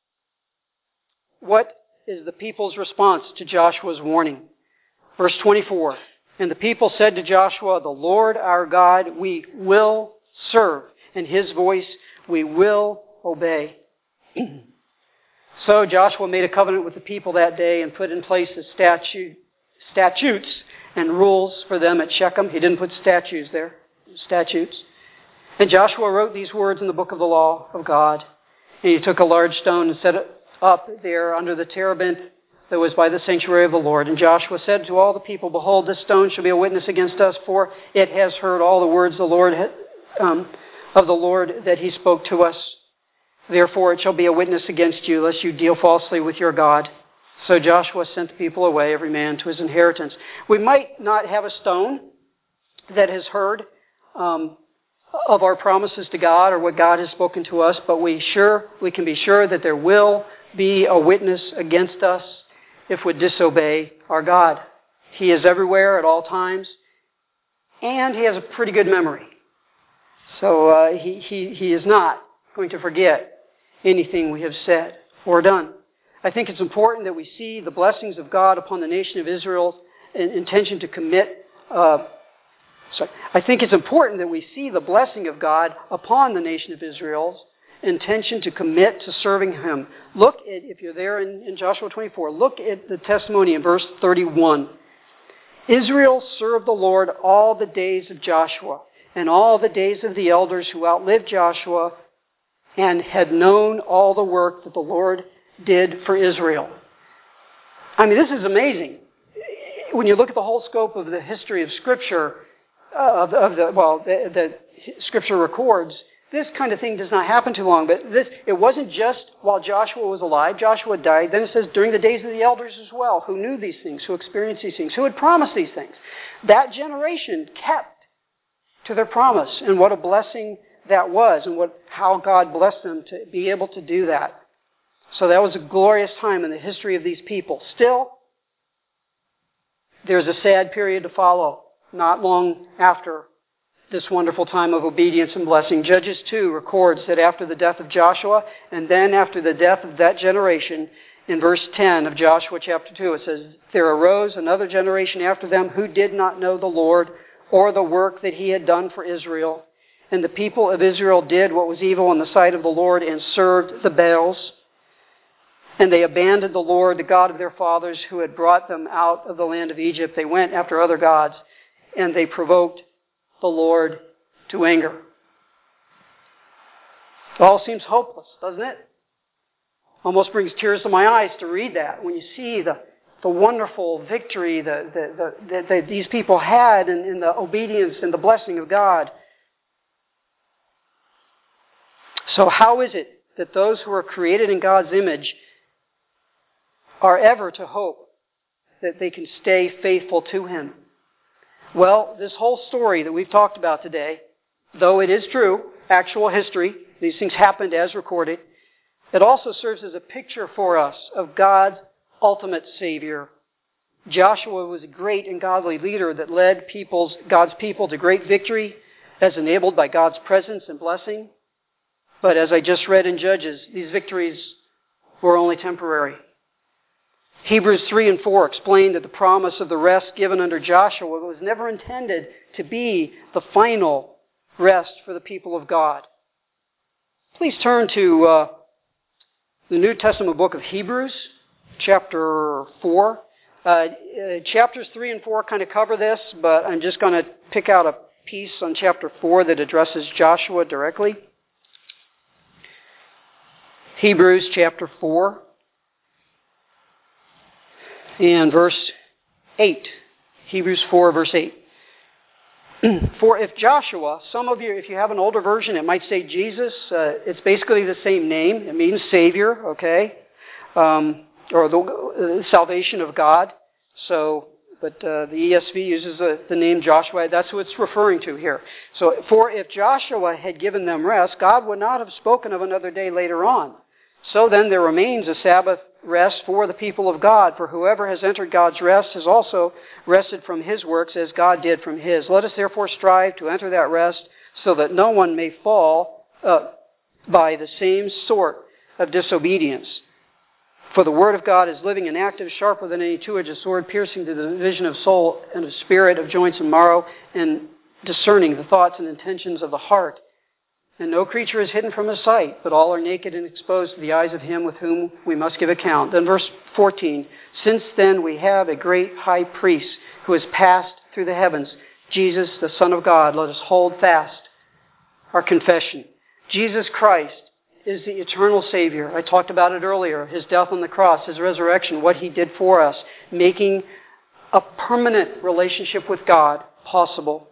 what is the people's response to Joshua's warning? Verse twenty-four, and the people said to Joshua, the Lord our God we will serve, and His voice we will obey. So Joshua made a covenant with the people that day and put in place the statute, statutes and rules for them at Shechem. He didn't put statues there, statutes. And Joshua wrote these words in the book of the law of God. And he took a large stone and set it up there under the terebinth that was by the sanctuary of the Lord. And Joshua said to all the people, behold, this stone shall be a witness against us, for it has heard all the words the Lord um, of the Lord that He spoke to us. Therefore it shall be a witness against you, lest you deal falsely with your God. So Joshua sent the people away, every man to his inheritance. We might not have a stone that has heard um, of our promises to God or what God has spoken to us, but we sure we can be sure that there will be a witness against us if we disobey our God. He is everywhere at all times, and He has a pretty good memory. So uh, he, he, he is not going to forget anything we have said or done. I think it's important that we see the blessings of God upon the nation of Israel's intention to commit. Uh, sorry, I think it's important that we see the blessing of God upon the nation of Israel's intention to commit to serving Him. Look at, if you're there in, in Joshua twenty-four, look at the testimony in verse thirty-one. Israel served the Lord all the days of Joshua and all the days of the elders who outlived Joshua and had known all the work that the Lord did for Israel. I mean, this is amazing. When you look at the whole scope of the history of Scripture, uh, of, of the, well, that the Scripture records, this kind of thing does not happen too long. But this, it wasn't just while Joshua was alive. Joshua died. Then it says during the days of the elders as well, who knew these things, who experienced these things, who had promised these things. That generation kept to their promise, and what a blessing that was, and what how God blessed them to be able to do that. So that was a glorious time in the history of these people. Still, there's a sad period to follow, not long after this wonderful time of obedience and blessing. Judges two records that after the death of Joshua, and then after the death of that generation, in verse ten of Joshua chapter two, it says, there arose another generation after them who did not know the Lord or the work that he had done for Israel. And the people of Israel did what was evil in the sight of the Lord and served the Baals. And they abandoned the Lord, the God of their fathers, who had brought them out of the land of Egypt. They went after other gods, and they provoked the Lord to anger. It all seems hopeless, doesn't it? Almost brings tears to my eyes to read that when you see the, the wonderful victory that, that, that, that these people had in, in the obedience and the blessing of God. So how is it that those who are created in God's image are ever to hope that they can stay faithful to Him? Well, this whole story that we've talked about today, though it is true, actual history, these things happened as recorded, it also serves as a picture for us of God's ultimate Savior. Joshua was a great and godly leader that led people's, God's people to great victory as enabled by God's presence and blessing. But as I just read in Judges, these victories were only temporary. Hebrews three and four explain that the promise of the rest given under Joshua was never intended to be the final rest for the people of God. Please turn to uh, the New Testament book of Hebrews, chapter four. Uh, uh, chapters three and four kind of cover this, but I'm just going to pick out a piece on chapter four that addresses Joshua directly. Hebrews chapter four. And verse eight. Hebrews four, verse eight. For if Joshua, some of you, if you have an older version, it might say Jesus. Uh, it's basically the same name. It means Savior, okay? Um, or the uh, salvation of God. So, but uh, the E S V uses uh, the name Joshua. That's what it's referring to here. So, for if Joshua had given them rest, God would not have spoken of another day later on. So then there remains a Sabbath rest for the people of God. For whoever has entered God's rest has also rested from his works as God did from his. Let us therefore strive to enter that rest so that no one may fall uh, by the same sort of disobedience. For the word of God is living and active, sharper than any two-edged sword, piercing to the division of soul and of spirit, of joints and marrow, and discerning the thoughts and intentions of the heart. And no creature is hidden from his sight, but all are naked and exposed to the eyes of him with whom we must give account. Then verse fourteen, since then we have a great high priest who has passed through the heavens, Jesus, the Son of God. Let us hold fast our confession. Jesus Christ is the eternal Savior. I talked about it earlier, his death on the cross, his resurrection, what he did for us, making a permanent relationship with God possible.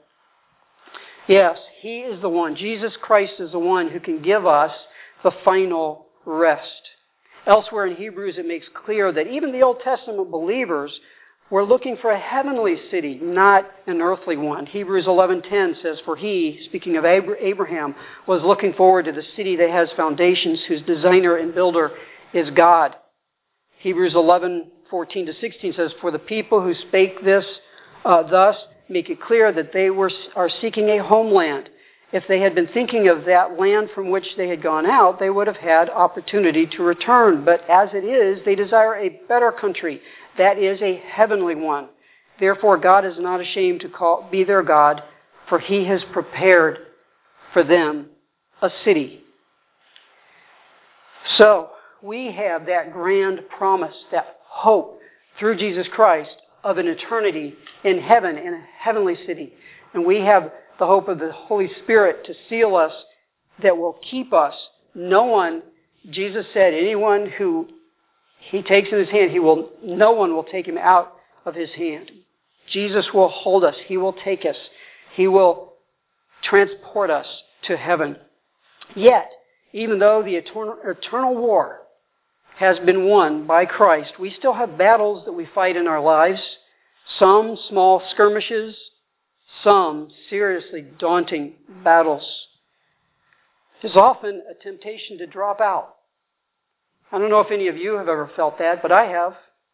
Yes, he is the one. Jesus Christ is the one who can give us the final rest. Elsewhere in Hebrews, it makes clear that even the Old Testament believers were looking for a heavenly city, not an earthly one. Hebrews eleven ten says, for he, speaking of Abraham, was looking forward to the city that has foundations, whose designer and builder is God. Hebrews eleven fourteen to sixteen says, for the people who spake this uh, thus, make it clear that they were are seeking a homeland. If they had been thinking of that land from which they had gone out, they would have had opportunity to return. But as it is, they desire a better country. That is a heavenly one. Therefore, God is not ashamed to call, be their God, for he has prepared for them a city. So, we have that grand promise, that hope through Jesus Christ of an eternity in heaven, in a heavenly city. And we have the hope of the Holy Spirit to seal us that will keep us. No one, Jesus said, anyone who he takes in his hand, he will, no one will take him out of his hand. Jesus will hold us. He will take us. He will transport us to heaven. Yet, even though the eternal, eternal war has been won by Christ, we still have battles that we fight in our lives. Some small skirmishes, some seriously daunting battles. There's often a temptation to drop out, I don't know if any of you have ever felt that, but I have.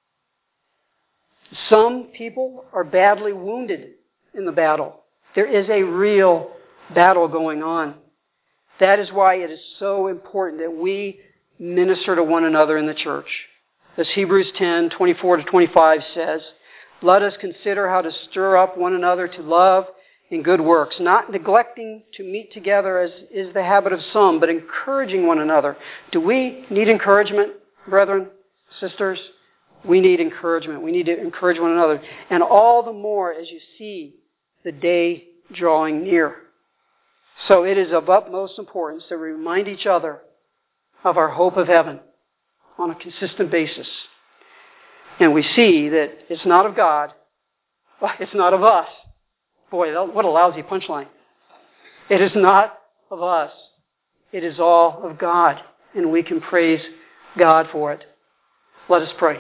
Some people are badly wounded in the battle. There is a real battle going on. That is why it is so important that we minister to one another in the church. As Hebrews ten, twenty-four to twenty-five says, let us consider how to stir up one another to love and good works, not neglecting to meet together as is the habit of some, but encouraging one another. Do we need encouragement, brethren, sisters? We need encouragement. We need to encourage one another. And all the more as you see the day drawing near. So it is of utmost importance that we remind each other of our hope of heaven on a consistent basis. And we see that it's not of God, it's not of us. Boy, what a lousy punchline. It is not of us. It is all of God. And we can praise God for it. Let us pray.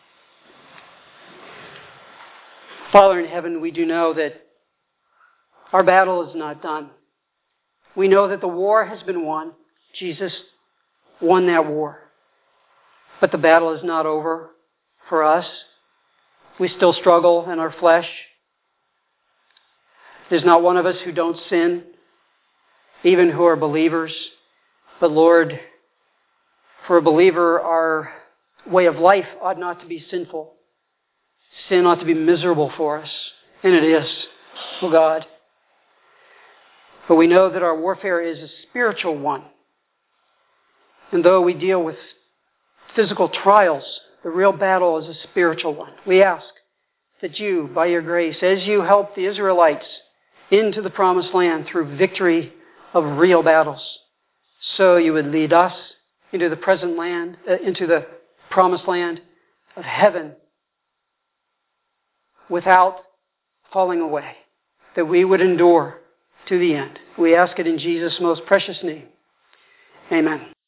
Father in heaven, we do know that our battle is not done. We know that the war has been won. Jesus won that war. But the battle is not over for us. We still struggle in our flesh. There's not one of us who don't sin, even who are believers. But Lord, for a believer, our way of life ought not to be sinful. Sin ought to be miserable for us. And it is, oh God. But we know that our warfare is a spiritual one. And though we deal with physical trials, the real battle is a spiritual one. We ask that you, by your grace, as you helped the Israelites into the promised land through victory of real battles, so you would lead us into the present land, uh, into the promised land of heaven without falling away, that we would endure to the end. We ask it in Jesus' most precious name. Amen.